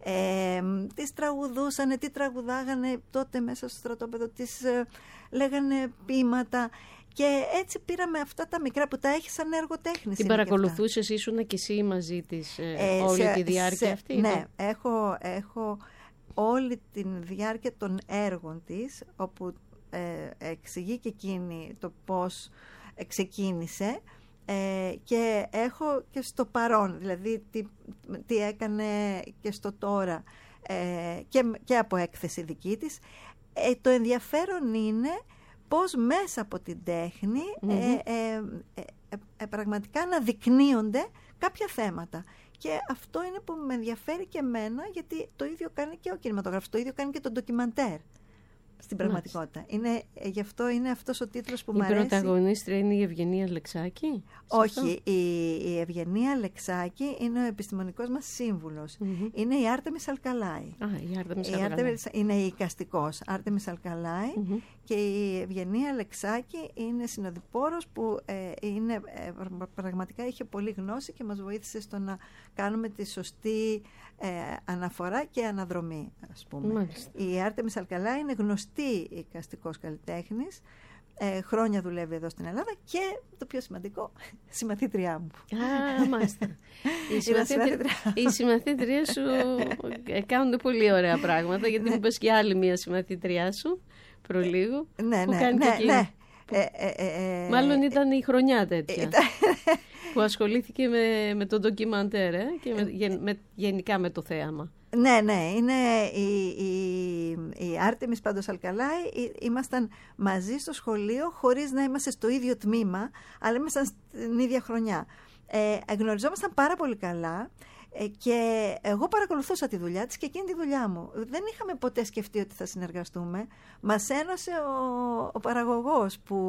Ε, τις τραγουδούσανε, τι τραγουδάγανε τότε μέσα στο στρατόπεδο, τις ε, λέγανε ποίηματα. Και έτσι πήραμε αυτά τα μικρά που τα έχει σαν έργο τέχνης. Την παρακολουθούσες, ήσουν και εσύ μαζί της ε, ε, όλη σε, τη διάρκεια σε, αυτή? Ναι, έχω, έχω όλη τη διάρκεια των έργων της, όπου Ε, εξηγεί και εκείνη το πώς ε, ξεκίνησε, ε, και έχω και στο παρόν, δηλαδή τι, τι έκανε και στο τώρα, ε, και, και από έκθεση δική της. Ε, το ενδιαφέρον είναι πώς μέσα από την τέχνη mm-hmm. ε, ε, ε, ε, ε, πραγματικά αναδεικνύονται κάποια θέματα. Και αυτό είναι που με ενδιαφέρει και εμένα, γιατί το ίδιο κάνει και ο κινηματογράφος, το ίδιο κάνει και το ντοκιμαντέρ. Στην πραγματικότητα. Είναι, γι' αυτό είναι αυτός ο τίτλος που η μου αρέσει. Η πρωταγωνίστρια είναι η Ευγενία Λεξάκη? Όχι, η, η Ευγενία Λεξάκη είναι ο επιστημονικός μας σύμβουλος. Mm-hmm. Είναι η Άρτεμις Αλκαλάη. Α, η Άρτεμις η Αλκαλάη. Άρτεμις, είναι η εικαστικός Άρτεμις Αλκαλάη, mm-hmm. και η Ευγενία Λεξάκη είναι συνοδοιπόρος που ε, είναι, ε, πραγματικά είχε πολύ γνώση και μας βοήθησε στο να κάνουμε τη σωστή ε, αναφορά και αναδρομή, ας πούμε. Μάλιστα. Η Άρτεμις Αλκαλάη είναι γνωστή εικαστικός καλλιτέχνης. Ε, χρόνια δουλεύει εδώ στην Ελλάδα, και το πιο σημαντικό, συμμαθήτριά μου. Α, μάλιστα. Οι, συμμαθήτρια... Οι συμμαθήτριές σου κάνουν πολύ ωραία πράγματα, γιατί μου πες και άλλη μία συμμαθήτριά σου προλίγου. Ναι, που ναι, κάνει ναι, και ναι. Που... Ε, ε, ε, ε, Μάλλον ήταν η χρονιά τέτοια. Ήταν... που ασχολήθηκε με, με το ντοκιμαντέρ ε, και με, με, γενικά με το θέαμα. Ναι, ναι, είναι η, η, η Άρτεμις πάντως Αλκαλάη. Ήμασταν μαζί στο σχολείο χωρίς να είμαστε στο ίδιο τμήμα, αλλά ήμασταν στην ίδια χρονιά. Ε, γνωριζόμασταν πάρα πολύ καλά, ε, και εγώ παρακολουθούσα τη δουλειά της και εκείνη τη δουλειά μου. Δεν είχαμε ποτέ σκεφτεί ότι θα συνεργαστούμε. Μας ένωσε ο, ο παραγωγός που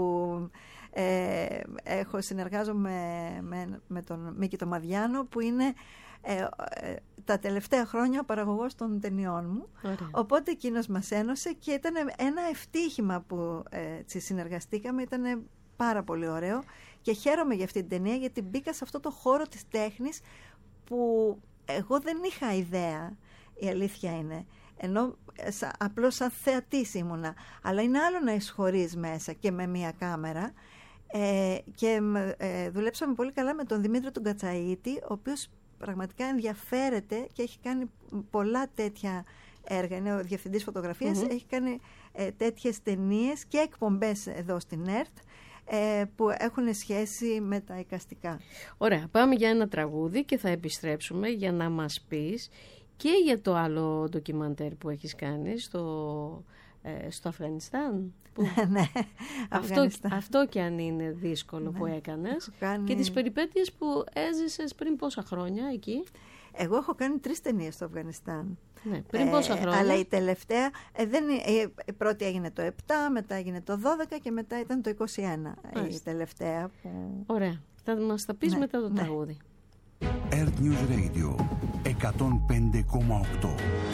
ε, έχω συνεργάζομαι με, με τον Μίκη τον Μαδιάνο, που είναι ε, ε, τα τελευταία χρόνια ο παραγωγός των ταινιών μου. Ωραία. Οπότε εκείνος μας ένωσε και ήταν ένα ευτύχημα που ε, συνεργαστήκαμε, ήταν πάρα πολύ ωραίο και χαίρομαι για αυτή την ταινία, γιατί μπήκα σε αυτό το χώρο της τέχνης που εγώ δεν είχα ιδέα, η αλήθεια είναι, ενώ σα, απλώς σαν θεατής ήμουνα, αλλά είναι άλλο να εισχωρείς μέσα και με μία κάμερα. Ε, και ε, δουλέψαμε πολύ καλά με τον Δημήτρη τον Κατσαΐτη, ο οποίος πραγματικά ενδιαφέρεται και έχει κάνει πολλά τέτοια έργα, είναι ο διευθυντής φωτογραφίας, mm-hmm. έχει κάνει ε, τέτοιες ταινίες και εκπομπές εδώ στην ΕΡΤ ε, που έχουν σχέση με τα εικαστικά. Ωραία, πάμε για ένα τραγούδι και θα επιστρέψουμε για να μας πεις και για το άλλο ντοκιμαντέρ που έχεις κάνει στο, ε, στο Αφγανιστάν. Που... ναι, αυτό, αυτό και αν είναι δύσκολο ναι, που έκανες κάνει... και τις περιπέτειες που έζησες πριν πόσα χρόνια εκεί. Εγώ έχω κάνει τρεις ταινίες στο Αφγανιστάν. Ναι, πριν πόσα χρόνια. Ε, αλλά η τελευταία, ε, δεν, ε, η πρώτη έγινε το επτά, μετά έγινε το δώδεκα και μετά ήταν το είκοσι ένα. Άστε. Η τελευταία που... Ωραία, θα μας τα πεις ναι, μετά το ναι. τραγούδι. Earth News Radio εκατόν πέντε κόμμα οκτώ.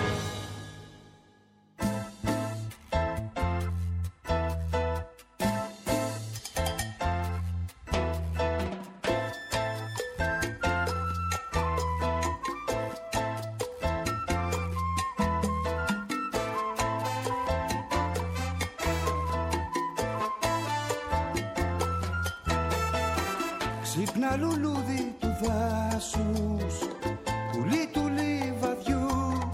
Ξύπνα λουλούδι του δάσους, πουλί του λιβαδιού,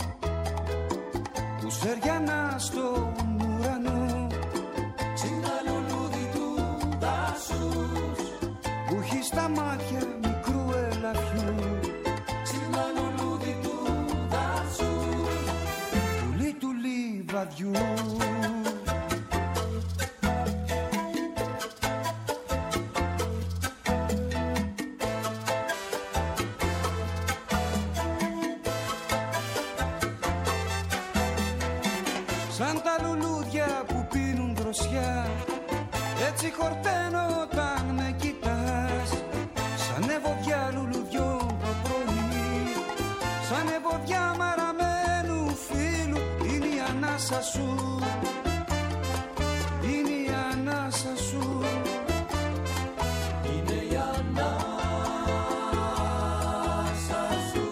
που σεριανά στον ουρανό. Ξύπνα λουλούδι του δάσους, που έχει στα μάτια μικρού ελαφιού. Ξύπνα λουλούδι του δάσους, πουλί του λιβαδιού. Σαν τα λουλούδια που πίνουν δροσιά, έτσι χορταίνω όταν με κοιτάς. Σαν ευωδιά λουλουδιών το πρωί, σαν ευωδιά μαραμένου φίλου, είναι η ανάσα σου, είναι η ανάσα σου, είναι η ανάσα σου.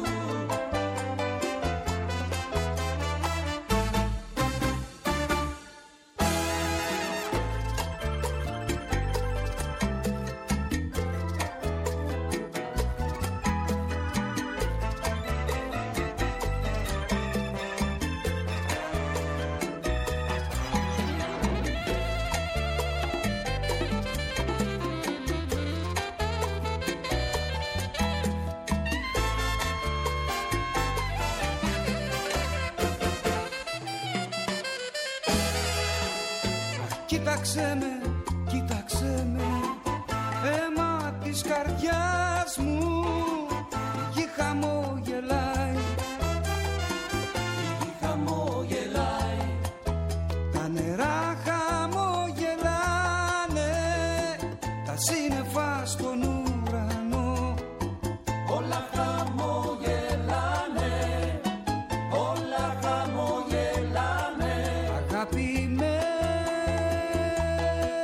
Κοίταξε με, κοίταξε με, αίμα της καρδιάς μου. Η γη χαμογελάει, η γη χαμογελάει, τα νερά χαμογελάνε, τα σύννεφα στον ουρανό. όλα χαμογελάνε, όλα χαμογελάνε. Αγαπημένη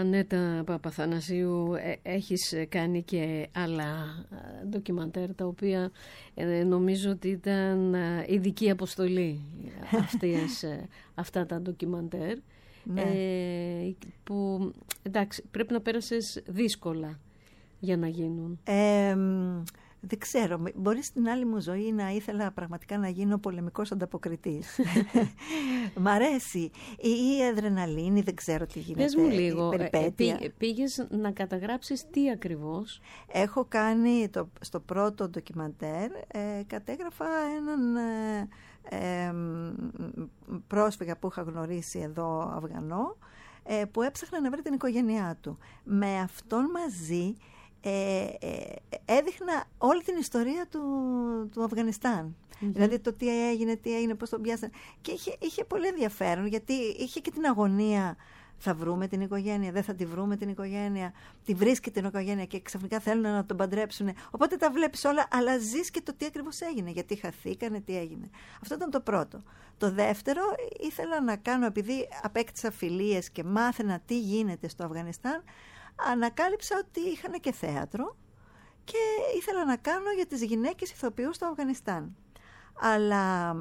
Ανέτα Παπαθανασίου, ε, έχεις κάνει και άλλα ντοκιμαντέρ τα οποία ε, νομίζω ότι ήταν ε, ειδική αποστολή αυτές, ε, αυτά τα ντοκιμαντέρ. Ναι. Ε, που εντάξει, πρέπει να πέρασες δύσκολα για να γίνουν. Ε, δεν ξέρω, μπορεί στην άλλη μου ζωή να ήθελα πραγματικά να γίνω πολεμικός ανταποκριτής. Μ' αρέσει. Η αδρεναλίνη, δεν ξέρω τι γίνεται. Πες μου λίγο, ε, πή, πήγες να καταγράψεις τι ακριβώς? Έχω κάνει το, στο πρώτο ντοκιμαντέρ, ε, κατέγραφα έναν ε, ε, πρόσφυγα που είχα γνωρίσει εδώ, Αφγανό, ε, που έψαχνε να βρει την οικογένειά του. Με αυτόν μαζί Ε, ε, έδειχνα όλη την ιστορία του, του Αφγανιστάν. Mm-hmm. Δηλαδή το τι έγινε, τι έγινε, πώς τον πιάσανε. Και είχε, είχε πολύ ενδιαφέρον, γιατί είχε και την αγωνία. Θα βρούμε την οικογένεια, δεν θα τη βρούμε την οικογένεια, τη βρίσκει την οικογένεια και ξαφνικά θέλουν να τον παντρέψουν. Οπότε τα βλέπεις όλα, αλλά ζεις και το τι ακριβώς έγινε, γιατί χαθήκανε, τι έγινε. Αυτό ήταν το πρώτο. Το δεύτερο, ήθελα να κάνω, επειδή απέκτησα φιλίες και μάθαινα τι γίνεται στο Αφγανιστάν, ανακάλυψα ότι είχαν και θέατρο και ήθελα να κάνω για τις γυναίκες ηθοποιούς στο Αφγανιστάν. Αλλά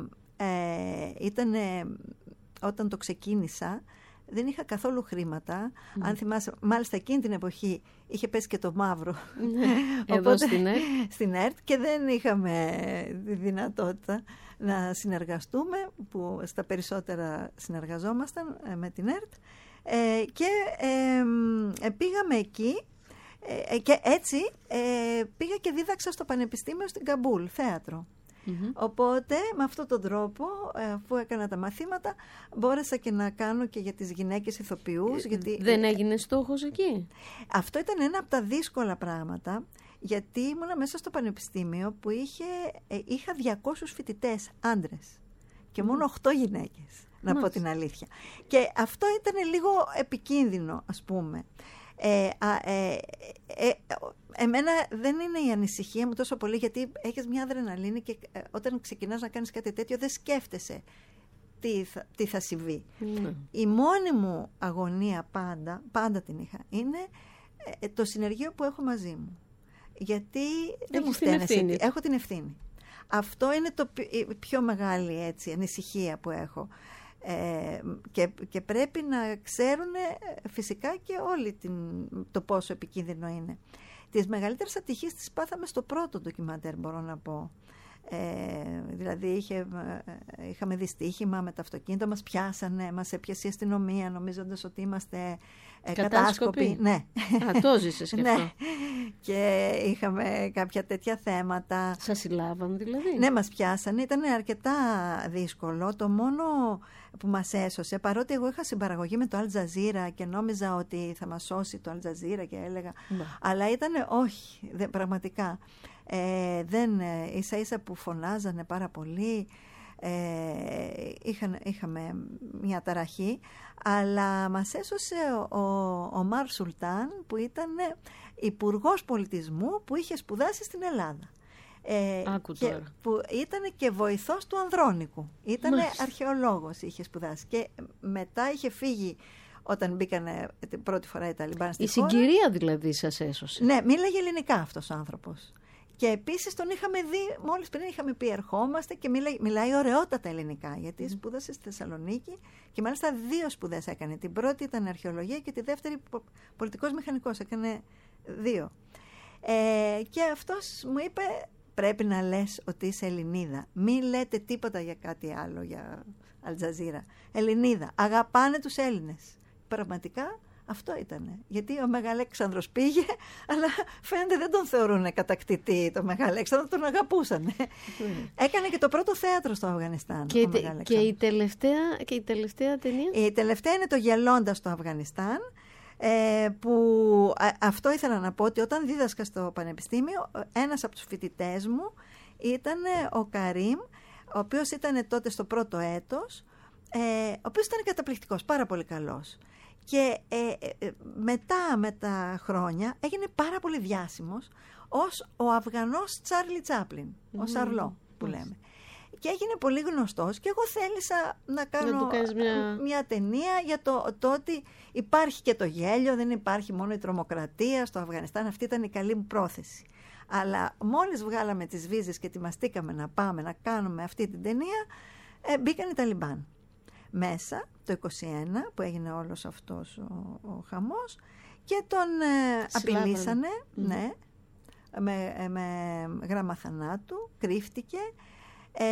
ε, ήταν, όταν το ξεκίνησα, δεν είχα καθόλου χρήματα. Mm. Αν θυμάσαι, μάλιστα εκείνη την εποχή είχε πέσει και το μαύρο. Εδώ Οπότε, στην ΕΡΤ. Στην ΕΡΤ, και δεν είχαμε τη δυνατότητα να συνεργαστούμε, που στα περισσότερα συνεργαζόμασταν με την ΕΡΤ. Ε, και ε, ε, πήγαμε εκεί ε, και έτσι ε, πήγα και δίδαξα στο Πανεπιστήμιο στην Καμπούλ θέατρο. Mm-hmm. Οπότε με αυτόν τον τρόπο, ε, αφού έκανα τα μαθήματα, μπόρεσα και να κάνω και για τις γυναίκες ηθοποιούς. Γιατί, δεν έγινε στόχος εκεί? Αυτό ήταν ένα από τα δύσκολα πράγματα, γιατί ήμουνα μέσα στο Πανεπιστήμιο που είχε, ε, είχα διακόσιους φοιτητές άντρες και μόνο οκτώ γυναίκες. Να Μάλιστα. πω την αλήθεια. Και αυτό ήταν λίγο επικίνδυνο, ας πούμε. Ε, ε, ε, ε, εμένα δεν είναι η ανησυχία μου τόσο πολύ, γιατί έχεις μια αδρεναλίνη και ε, όταν ξεκινάς να κάνεις κάτι τέτοιο δεν σκέφτεσαι τι θα, τι θα συμβεί. Mm. Η μόνη μου αγωνία πάντα, πάντα την είχα, είναι ε, το συνεργείο που έχω μαζί μου. Γιατί δεν μου φταίνε, έχω την ευθύνη. Αυτό είναι το πιο μεγάλη, έτσι, ανησυχία που έχω. Ε, και, και πρέπει να ξέρουν φυσικά και όλοι την, το πόσο επικίνδυνο είναι. Τις μεγαλύτερες ατυχίες τις πάθαμε στο πρώτο ντοκιμαντέρ, μπορώ να πω. Ε, δηλαδή είχε, είχαμε δυστύχημα με το αυτοκίνητο, μας πιάσανε, μας έπιασε η αστυνομία νομίζοντας ότι είμαστε ε, κατάσκοποι. Ναι. Α, το ζήσες και αυτό. Ναι. Και είχαμε κάποια τέτοια θέματα. Σας συλλάβαν δηλαδή? Ναι, μας πιάσανε, ήταν αρκετά δύσκολο. Το μόνο που μας έσωσε, παρότι εγώ είχα συμπαραγωγή με το Al Jazeera και νόμιζα ότι θα μας σώσει το Al Jazeera και έλεγα, ναι. αλλά ήταν όχι, δε, πραγματικά. Ε, δεν, ίσα ίσα που φωνάζανε πάρα πολύ, ε, είχαν, είχαμε μια ταραχή, αλλά μας έσωσε ο, ο Μαρ Σουλτάν, που ήταν υπουργός πολιτισμού, που είχε σπουδάσει στην Ελλάδα. Ε, και που ήταν και βοηθός του Ανδρώνικου, ήταν αρχαιολόγος, είχε σπουδάσει και μετά είχε φύγει όταν μπήκανε την πρώτη φορά οι Ταλιμπάν στη χώρα. Η συγκυρία δηλαδή σας έσωσε. Ναι, μίλαγε ελληνικά αυτός ο άνθρωπος. Και επίσης τον είχαμε δει, μόλις πριν είχαμε πει ερχόμαστε, και μιλάει, μιλάει ωραιότατα ελληνικά, γιατί mm. σπούδασε στη Θεσσαλονίκη και μάλιστα δύο σπουδές έκανε. Την πρώτη ήταν αρχαιολογία και τη δεύτερη πολιτικός μηχανικός, έκανε δύο. Ε, και αυτός μου είπε, πρέπει να λες ότι είσαι Ελληνίδα. Μην λέτε τίποτα για κάτι άλλο, για Al Jazeera. Ελληνίδα. Αγαπάνε τους Έλληνες. Πραγματικά αυτό ήτανε. Γιατί ο Μεγαλέξανδρος πήγε, αλλά φαίνεται δεν τον θεωρούν κατακτητή το Μεγαλέξανδρο, τον αγαπούσαν. Mm. Έκανε και το πρώτο θέατρο στο Αφγανιστάν. Και, τε, και, η, τελευταία, και η τελευταία ταινία? Η τελευταία είναι το Γελώντας στο Αφγανιστάν. Ε, που α, αυτό ήθελα να πω, ότι όταν δίδασκα στο πανεπιστήμιο, ένας από τους φοιτητές μου ήταν ο Καρίμ, ο οποίος ήταν τότε στο πρώτο έτος, ε, ο οποίος ήταν καταπληκτικός, πάρα πολύ καλός. Και ε, ε, μετά με τα χρόνια έγινε πάρα πολύ διάσημος ως ο Αφγανός Τσάρλι Τσάπλιν, mm. ο Σαρλό που λέμε. και έγινε πολύ γνωστός και εγώ θέλησα να κάνω να μια... μια ταινία για το, το ότι υπάρχει και το γέλιο, δεν υπάρχει μόνο η τρομοκρατία στο Αφγανιστάν. Αυτή ήταν η καλή μου πρόθεση. Αλλά μόλις βγάλαμε τις βίζες και ετοιμαστήκαμε να πάμε να κάνουμε αυτή την ταινία, ε, μπήκαν οι Ταλιμπάν μέσα το είκοσι ένα που έγινε όλος αυτός ο, ο χαμός και τον ε, απειλήσανε, mm. ναι, με, με γράμμα θανάτου, κρύφτηκε ε,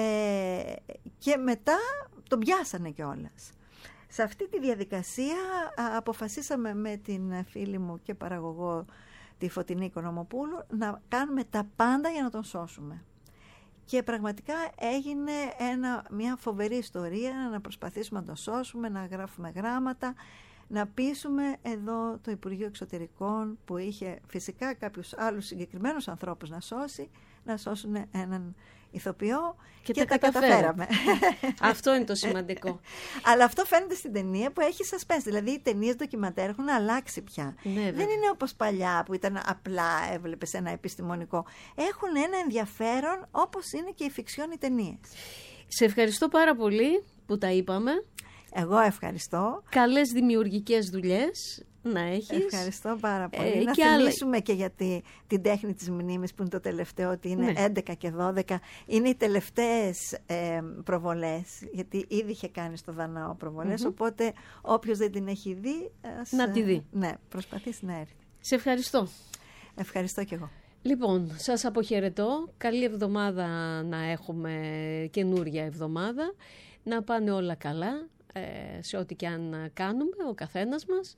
και μετά τον πιάσανε κιόλας. Σε αυτή τη διαδικασία α, αποφασίσαμε με την φίλη μου και παραγωγό τη Φωτεινή Οικονομοπούλου να κάνουμε τα πάντα για να τον σώσουμε. Και πραγματικά έγινε ένα, μια φοβερή ιστορία να προσπαθήσουμε να τον σώσουμε, να γράφουμε γράμματα, να πείσουμε εδώ το Υπουργείο Εξωτερικών που είχε φυσικά κάποιους άλλους συγκεκριμένους ανθρώπους να σώσει, να σώσουν έναν ηθοποιό και, και τα, τα καταφέραμε. Αυτό είναι το σημαντικό. Αλλά αυτό φαίνεται στην ταινία που έχει suspense. Δηλαδή οι ταινίες ντοκιμαντέρ έχουν αλλάξει πια. Ναι, δεν είναι όπως παλιά που ήταν απλά έβλεπες ένα επιστημονικό. Έχουν ένα ενδιαφέρον όπως είναι και οι φιξιόν οι ταινίες. Σε ευχαριστώ πάρα πολύ που τα είπαμε. Εγώ ευχαριστώ. Καλές δημιουργικές δουλειές να έχεις. Ευχαριστώ πάρα πολύ. Ε, να και θυμίσουμε άλλα... και για τη, την τέχνη της μνήμης που είναι το τελευταίο, ότι είναι ναι. έντεκα και δώδεκα. Είναι οι τελευταίες ε, προβολές, γιατί ήδη είχε κάνει στο Δανάο προβολές, mm-hmm. οπότε όποιος δεν την έχει δει... Ας, να τη δει. Ναι, προσπαθήσει να έρθει. Σε ευχαριστώ. Ευχαριστώ και εγώ. Λοιπόν, σας αποχαιρετώ. Καλή εβδομάδα να έχουμε, καινούρια εβδομάδα. Να πάνε όλα καλά σε ό,τι και αν κάνουμε ο καθένας μας.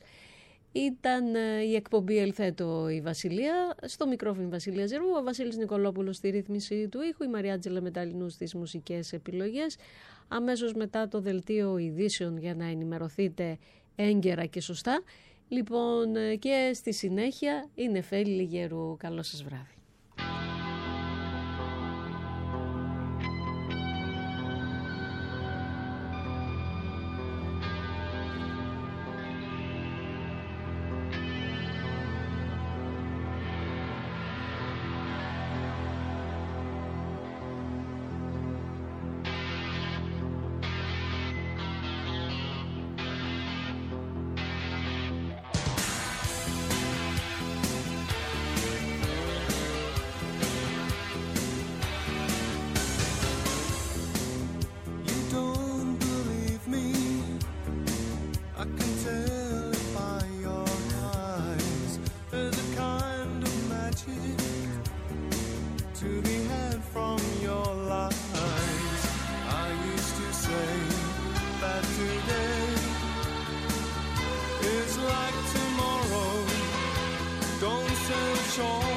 Ήταν η εκπομπή Ελθέτω η Βασιλεία, στο μικρόφωνο Βασιλεία Ζερβού, ο Βασίλης Νικολόπουλος στη ρύθμιση του ήχου, η Μαριάτζελα Μεταλλινού στις μουσικές επιλογές. Αμέσως μετά το δελτίο ειδήσεων για να ενημερωθείτε έγκαιρα και σωστά. Λοιπόν, και στη συνέχεια η Νεφέλη Λιγερού. Καλό σας βράδυ. Don't search all